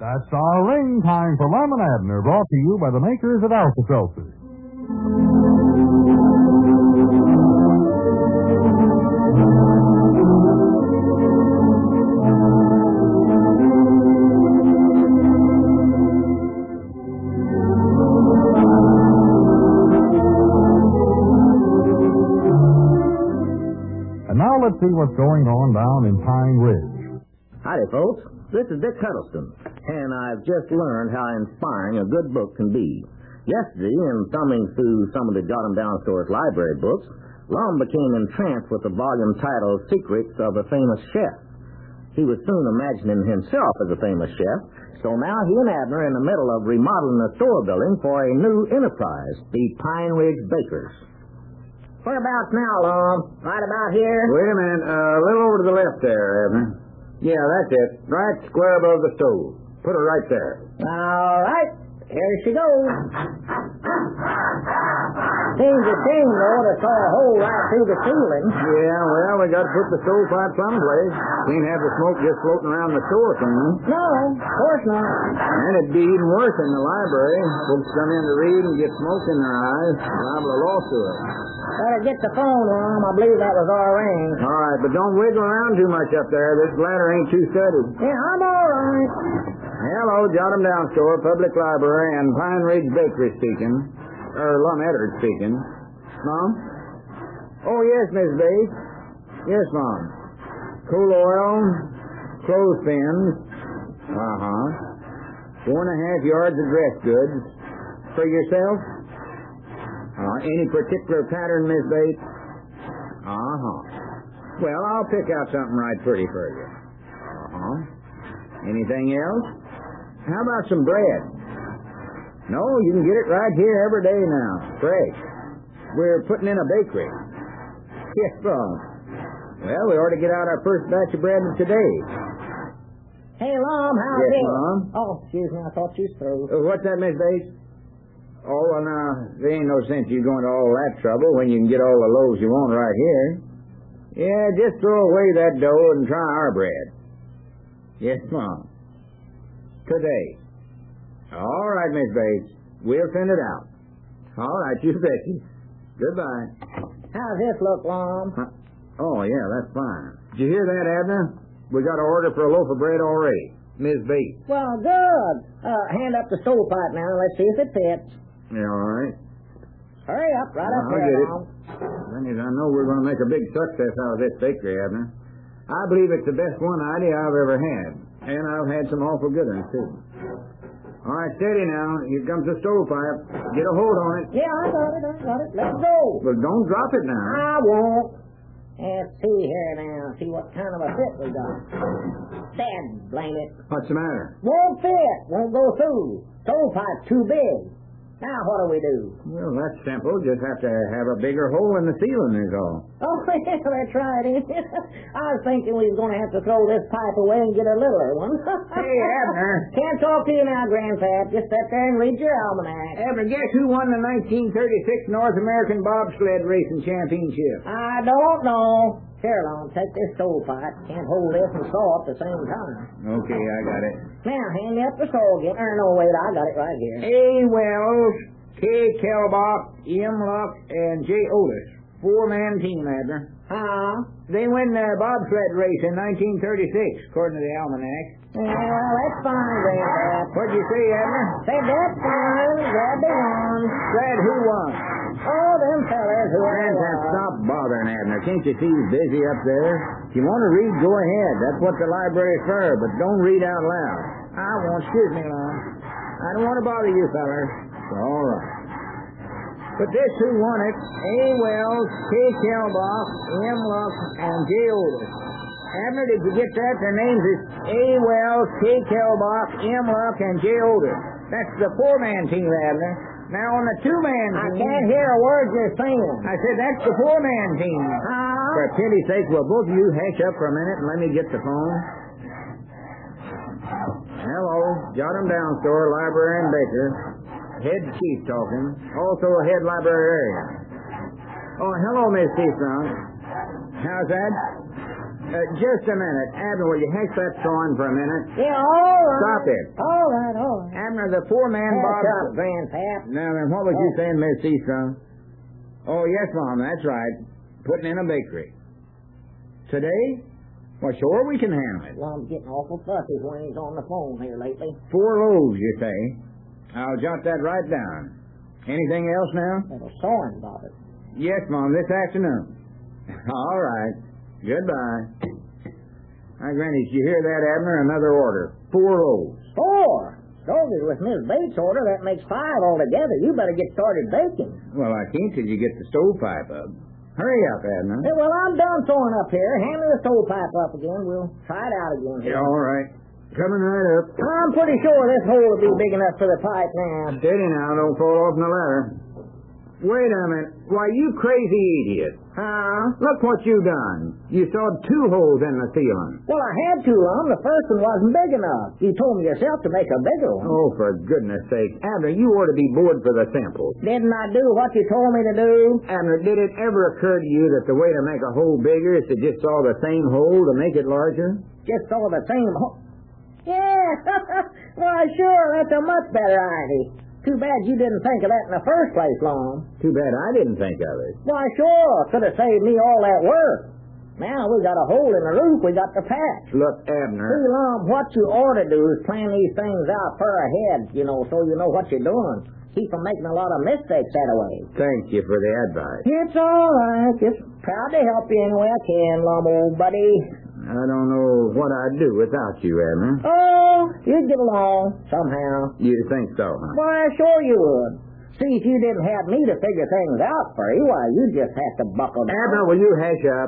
That's our ring time for Lum and Abner, brought to you by the makers of Alka-Seltzer. And now let's see what's going on down in Pine Ridge. Howdy, folks. This is Dick Huddleston, and I've just learned how inspiring a good book can be. Yesterday, in thumbing through some of the Jot 'em Down Store's library books, Lum became entranced with the volume titled Secrets of a Famous Chef. He was soon imagining himself as a famous chef, so now he and Abner are in the middle of remodeling a store building for a new enterprise, the Pine Ridge Bakers. Whereabouts now, Lum? Right about here? Wait a minute. A little over to the left there, Abner. Yeah, that's it. Right square above the stove. Put her right there. All right. Here she goes. Seems a shame, though, to saw a hole right through the ceiling. Yeah, well, we got to put the stovepipe someplace. Can't have the smoke just floating around the store thing. No, of course not. And it'd be even worse in the library. Folks come in to read and get smoke in their eyes. Liable to loss to it. Better get the phone, Lum. I believe that was our ring. All right, but don't wiggle around too much up there. This ladder ain't too steady. Yeah, I'm all right. Hello, Jot 'em Down Store, Public Library, and Pine Ridge Bakery speaking. Lum Eddard speaking. Mom? Oh, yes, Miss Bates. Yes, Mom. Cool oil, clothespins. 4.5 yards of dress goods. For yourself? Any particular pattern, Miss Bates? Well, I'll pick out something right pretty for you. Anything else? How about some bread? No, you can get it right here every day now. Fresh. We're putting in a bakery. Yes, Mom. Well, we ought to get out our first batch of bread today. Hey, Lum, how's Yes, it? Mom. Oh, excuse me, I thought you was through. What's that, Miss Bates? Oh, well, now, there ain't no sense you going to all that trouble when you can get all the loaves you want right here. Yeah, just throw away that dough and try our bread. Yes, Mom. Today. All right, Miss Bates. We'll send it out. All right, you betcha. Goodbye. How's this look, Lum? Oh, yeah, that's fine. Did you hear that, Abner? We got an order for a loaf of bread already. Miss Bates. Well, good. Hand up the stovepipe now. Let's see if it fits. Yeah, all right. Hurry up, right up I'll there, get it. Lum. Thing is, I know we're going to make a big success out of this bakery, Abner. I believe it's the best one idea I've ever had. And I've had some awful good ones, too. All right, steady now. Here comes the stovepipe. Get a hold on it. Yeah, I got it. Let's go. Well, don't drop it now. I won't. Let's see here now. See what kind of a fit we got. Dad, blame it. What's the matter? Won't fit. Won't go through. Stovepipe too big. Now what do we do? Well, that's simple. Just have to have a bigger hole in the ceiling is all. Oh, yeah, that's right. I was thinking we was going to have to throw this pipe away and get a littler one. Hey, Abner. Can't talk to you now, Grandpap. Just sit there and read your almanac. Abner, guess who won the 1936 North American Bobsled Racing Championship? I don't know. Here, Lon, take this stovepipe. Can't hold this and saw at the same time. Okay, I got it. Now, hand me up the saw again. No, wait, I got it right here. A. Wells, K. Kelbach, M. Luck, and J. Otis. 4-man team, Abner. They win the bobsled race in 1936, according to the almanac. Well, that's fine, Grandpap. What'd you say, Abner? Said that's fine. Glad they won. Glad who won? Oh, them fellas who Grandpap, stop bothering Abner. Can't you see he's busy up there? If you want to read, go ahead. That's what the library's for, but don't read out loud. I won't. Excuse me, Lon. I don't want to bother you fellas. All right. But this who won it, A. Wells, K. Kelbach, M. Luck, and J. Otis. Abner, did you get that? Their names is A. Wells, K. Kelbach, M. Luck, and J. Otis. That's the 4-man team, Abner. Now on the 2-man team... I can't hear a word you're saying. I said that's the 4-man team. For pity's sake, will both of you hash up for a minute and let me get the phone? Hello, Jot 'em Down Store, Library and Baker. Head chief talking. Also a head librarian. Oh, hello, Miss Seafront. How's that? Just a minute. Abner, will you hash that sawing for a minute? Yeah, all right. Stop it. All right. Abner, the four-man Hush box... up, Grandpap. Now, then, what was you saying, Miss Eastrom? Oh, yes, Mom, that's right. Putting in a bakery. Today? Well, sure, we can handle it. Well, I'm getting awful fussy when he's on the phone here lately. 4 loaves, you say? I'll jot that right down. Anything else now? Little sawing about it. Yes, Mom, this afternoon. All right. Goodbye. Now, Granny, did you hear that, Abner? Another order. 4 loaves. 4? Soldiers with Miss Bates' order, that makes 5 altogether. You better get started baking. Well, I can't till you get the stovepipe up. Hurry up, Abner. Hey, well, I'm done sewing up here. Hand me the stovepipe up again. We'll try it out again here. Yeah, all right. Coming right up. I'm pretty sure this hole will be big enough for the pipe now. Steady now, don't fall off the ladder. Wait a minute. Why, you crazy idiot. Huh? Look what you done. You sawed 2 holes in the ceiling. Well, I had to, Lum. The first one wasn't big enough. You told me yourself to make a bigger one. Oh, for goodness sake. Abner, you ought to be bored for the samples. Didn't I do what you told me to do? Abner, did it ever occur to you that the way to make a hole bigger is to just saw the same hole to make it larger? Just saw the same hole. Yeah. Why, sure. That's a much better idea. Too bad you didn't think of that in the first place, Lum. Too bad I didn't think of it. Why, sure. Could have saved me all that work. Now we got a hole in the roof we got to patch. Look, Abner. See, Lum, what you ought to do is plan these things out far ahead, so you know what you're doing. Keep from making a lot of mistakes that way. Thank you for the advice. It's all right. Just proud to help you any way I can, Lum, old buddy. I don't know what I'd do without you, Abner. Oh, you'd get along somehow. You think so, huh? Why, sure you would. See, if you didn't have me to figure things out for you, why, you'd just have to buckle down. Abner, will you hash up?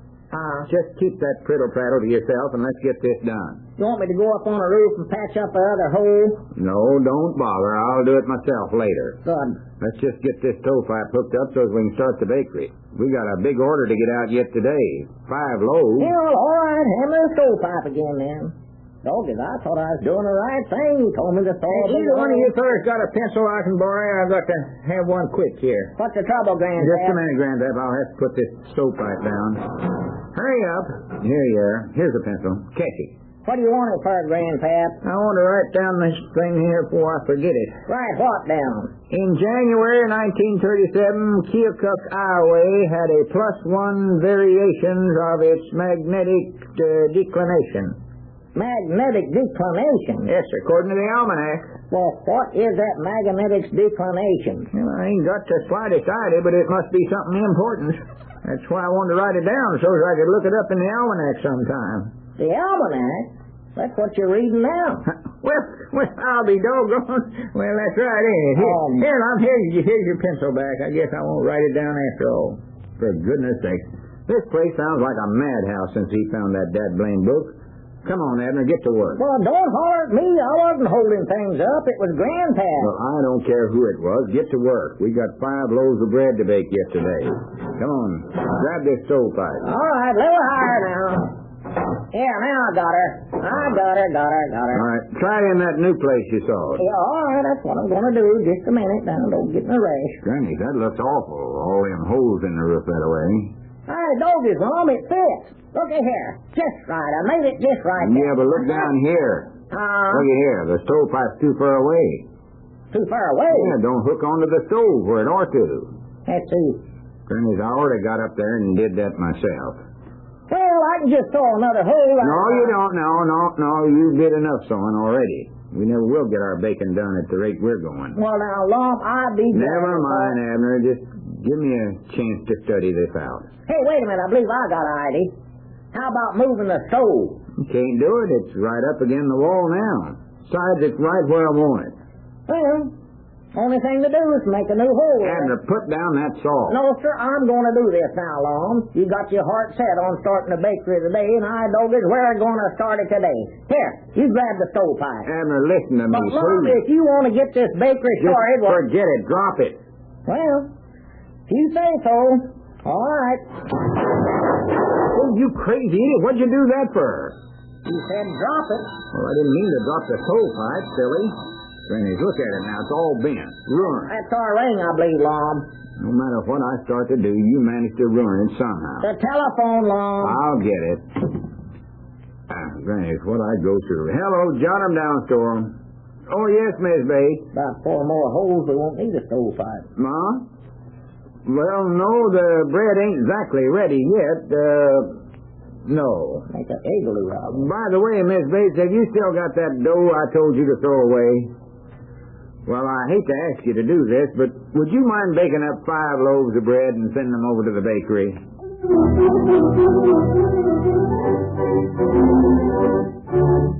Just keep that prattle to yourself and let's get this done. You want me to go up on the roof and patch up the other hole? No, don't bother. I'll do it myself later. Good. Let's just get this stovepipe hooked up so we can start the bakery. We got a big order to get out yet today. 5 loaves. Yeah, well, all right. Hand me the stovepipe again, then. Doggies, I thought I was doing the right thing. You told me to saw. Either one of you fellas got a pencil I can borrow? I've got to have one quick here. What's the trouble, Grandpap? Just a minute, Grandpap. I'll have to put this stovepipe down. Hurry up. Here you are. Here's a pencil. Catch it. What do you want it for, Grandpap? I want to write down this thing here before I forget it. Write what down? In January 1937, Keokuk, Iowa had a +1 variations of its magnetic declination. Magnetic declination? Yes, according to the almanac. Well, what is that magnetic declination? Well, I ain't got the slightest idea, but it must be something important. That's why I wanted to write it down, so I could look it up in the almanac sometime. The almanac? That's what you're reading now. Well, I'll be doggone. Well, that's right, ain't it? Here, Lum, here's your pencil back. I guess I won't write it down after all. For goodness sake. This place sounds like a madhouse since he found that dad-blamed book. Come on, Abner, get to work. Well, don't holler at me. I wasn't holding things up. It was Grandpap. Well, I don't care who it was. Get to work. We got 5 loaves of bread to bake yet today. Come on, grab this stovepipe. All right, a little higher now. Yeah, now I got her. Got her. All right, try it in that new place you saw. Yeah, all right, that's what I'm going to do. Just a minute. Now, don't get in a rush. Granny, that looks awful. All them holes in the roof that way. Hi, doggies, Mom. It fits. Look at here. Just right. I made it just right. Yeah, but look down here. Look at here. The stovepipe's too far away. Too far away? Yeah, don't hook onto the stove where it ought to. Let's see. Granny's, I already got up there and did that myself. Well, I can just saw another hole. No, you don't. No. You did enough sewing already. We never will get our bacon done at the rate we're going. Well, now, Lum, I'll be... Never mind, Abner. Just give me a chance to study this out. Hey, wait a minute. I believe I got an idea. How about moving the stove? You can't do it. It's right up against the wall now. Besides, it's right where I want it. Well, only thing to do is make a new hole. Abner, put down that saw. No, sir, I'm going to do this now, Lum. You got your heart set on starting the bakery today, and I, doggies, we're going to start it today. Here, you grab the stovepipe. Abner, listen to me, But, Lum, please. if you want to get this bakery started... Just forget it. Drop it. Well, if you say so. All right. Oh, you crazy idiot. What'd you do that for? You said drop it. Well, I didn't mean to drop the stovepipe, silly. Granny, look at it now. It's all bent. Ruined. That's our ring, I believe, Lum. No matter what I start to do, you manage to ruin it somehow. The telephone, Lum. I'll get it. Granny, it's what I go through. Hello, jot 'em down, store. Oh, yes, Miss Bates. About 4 more holes, we won't need a stovepipe. Ma? Well, no, the bread ain't exactly ready yet. No. Make an igloo out of it. By the way, Miss Bates, have you still got that dough I told you to throw away? Well, I hate to ask you to do this, but would you mind baking up 5 loaves of bread and sending them over to the bakery?